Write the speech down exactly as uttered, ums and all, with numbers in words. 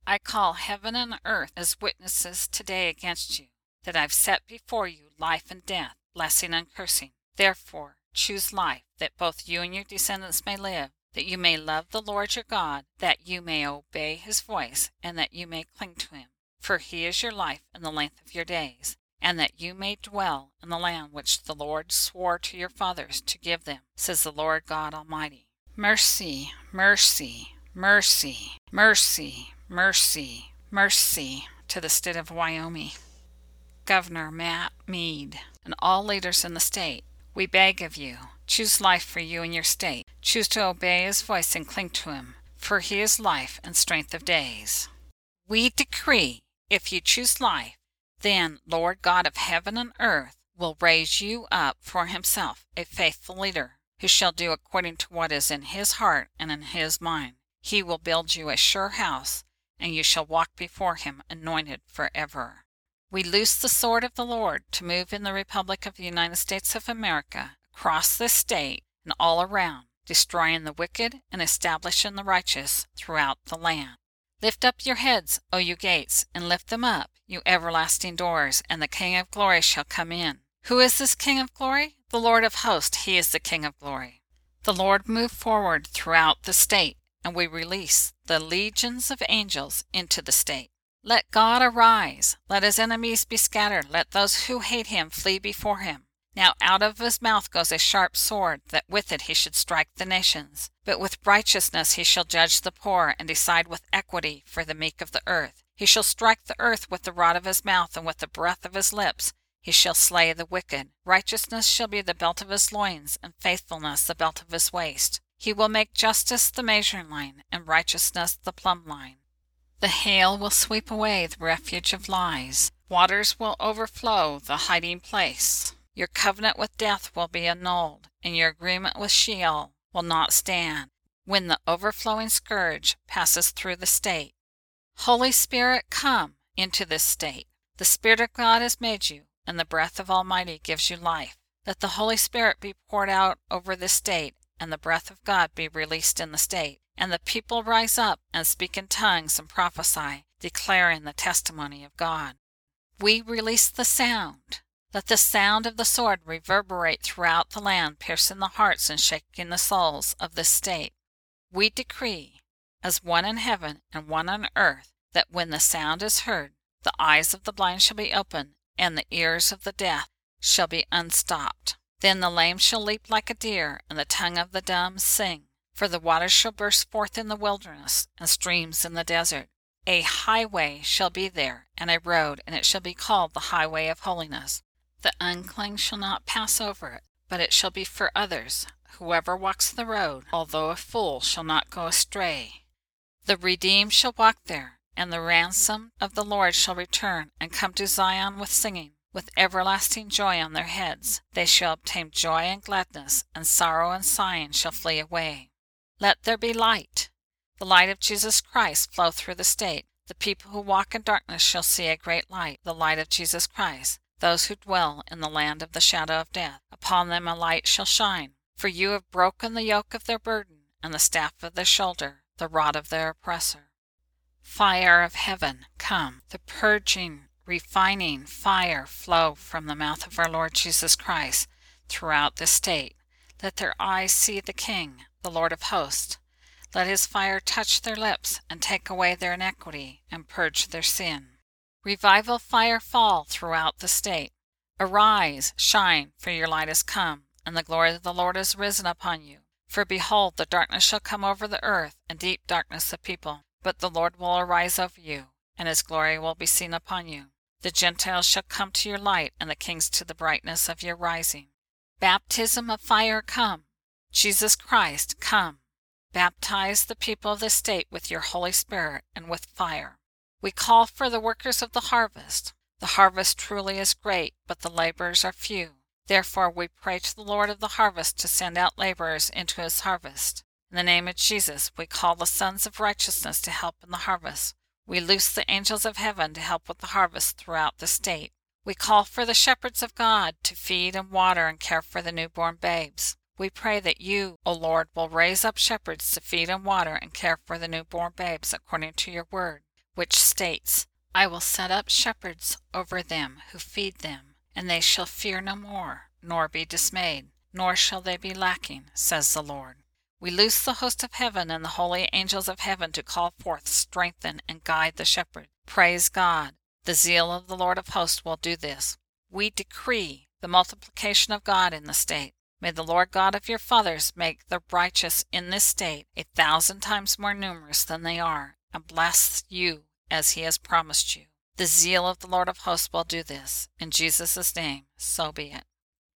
I call heaven and earth as witnesses today against you, that I've set before you life and death, blessing and cursing. Therefore choose life, that both you and your descendants may live, that you may love the Lord your God, that you may obey his voice, and that you may cling to him. For he is your life and the length of your days, and that you may dwell in the land which the Lord swore to your fathers to give them, says the Lord God Almighty. Mercy, mercy, mercy, mercy, mercy, mercy to the state of Wyoming. Governor Matt Mead, and all leaders in the state, we beg of you, choose life for you and your state. Choose to obey his voice and cling to him, for he is life and strength of days. We decree, if you choose life, then Lord God of heaven and earth will raise you up for himself a faithful leader, who shall do according to what is in his heart and in his mind. He will build you a sure house, and you shall walk before him anointed forever. We loose the sword of the Lord to move in the Republic of the United States of America, across this state and all around, destroying the wicked and establishing the righteous throughout the land. Lift up your heads, O you gates, and lift them up, you everlasting doors, and the King of glory shall come in. Who is this King of glory? The Lord of hosts, he is the King of glory. The Lord moved forward throughout the state, and we release the legions of angels into the state. Let God arise, let his enemies be scattered, let those who hate him flee before him. Now out of his mouth goes a sharp sword, that with it he should strike the nations. But with righteousness he shall judge the poor, and decide with equity for the meek of the earth. He shall strike the earth with the rod of his mouth, and with the breath of his lips he shall slay the wicked. Righteousness shall be the belt of his loins, and faithfulness the belt of his waist. He will make justice the measuring line, and righteousness the plumb line. The hail will sweep away the refuge of lies. Waters will overflow the hiding place. Your covenant with death will be annulled, and your agreement with Sheol will not stand, when the overflowing scourge passes through the state. Holy Spirit, come into this state. The Spirit of God has made you, and the breath of Almighty gives you life. Let the Holy Spirit be poured out over this state, and the breath of God be released in the state. And the people rise up and speak in tongues and prophesy, declaring the testimony of God. We release the sound. Let the sound of the sword reverberate throughout the land, piercing the hearts and shaking the souls of this state. We decree, as one in heaven and one on earth, that when the sound is heard, the eyes of the blind shall be opened, and the ears of the deaf shall be unstopped. Then the lame shall leap like a deer, and the tongue of the dumb sing. For the waters shall burst forth in the wilderness, and streams in the desert. A highway shall be there, and a road, and it shall be called the highway of holiness. The unclean shall not pass over it, but it shall be for others. Whoever walks the road, although a fool, shall not go astray. The redeemed shall walk there, and the ransom of the Lord shall return, and come to Zion with singing, with everlasting joy on their heads. They shall obtain joy and gladness, and sorrow and sighing shall flee away. Let there be light. The light of Jesus Christ flow through the state. The people who walk in darkness shall see a great light, the light of Jesus Christ. Those who dwell in the land of the shadow of death, upon them a light shall shine. For you have broken the yoke of their burden, and the staff of their shoulder, the rod of their oppressor. Fire of heaven, come. The purging, refining fire flow from the mouth of our Lord Jesus Christ throughout this state. Let their eyes see the King, the Lord of hosts. Let his fire touch their lips, and take away their iniquity, and purge their sin. Revival fire fall throughout the state. Arise, shine, for your light is come, and the glory of the Lord is risen upon you. For behold, the darkness shall come over the earth, and deep darkness of people. But the Lord will arise over you, and his glory will be seen upon you. The Gentiles shall come to your light, and the kings to the brightness of your rising. Baptism of fire come. Jesus Christ, come. Baptize the people of the state with your Holy Spirit and with fire. We call for the workers of the harvest. The harvest truly is great, but the laborers are few. Therefore we pray to the Lord of the harvest to send out laborers into his harvest. In the name of Jesus, we call the sons of righteousness to help in the harvest. We loose the angels of heaven to help with the harvest throughout the state. We call for the shepherds of God to feed and water and care for the newborn babes. We pray that you, O Lord, will raise up shepherds to feed and water and care for the newborn babes according to your word. which states, I will set up shepherds over them who feed them, and they shall fear no more, nor be dismayed, nor shall they be lacking, says the Lord. We loose the host of heaven and the holy angels of heaven to call forth, strengthen, and guide the shepherd. Praise God! The zeal of the Lord of hosts will do this. We decree the multiplication of God in the state. May the Lord God of your fathers make the righteous in this state a thousand times more numerous than they are, and bless you as he has promised you. The zeal of the Lord of hosts will do this. In Jesus' name, so be it.